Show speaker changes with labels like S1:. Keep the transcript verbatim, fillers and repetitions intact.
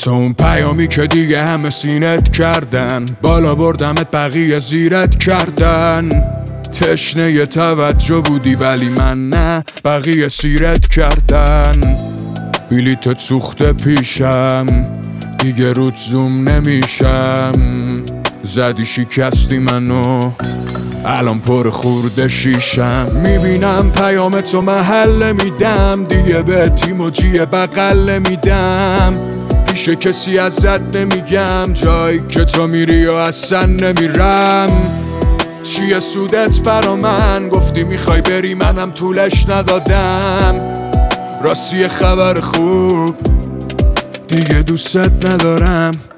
S1: تو اون پیامی که دیگه همه سینت کردن، بالا بردمت بقیه زیرت کردن. تشنه ی توجه بودی ولی من نه، بقیه سیرت کردن. بلیتت سوخته پیشم، دیگه رود زوم نمیشم. زدی شکستی منو، الان پر خورده شیشم. میبینم پیامتو محل نمیدم، دیگه به تیموجی بغل نمیدم. پیش کسی ازت نمیگم، جایی که تو میری و اصلا نمیرم. چیه سودت برا من؟ گفتی میخوای بری منم طولش ندادم. راستی خبر خوب، دیگه دوستت ندارم.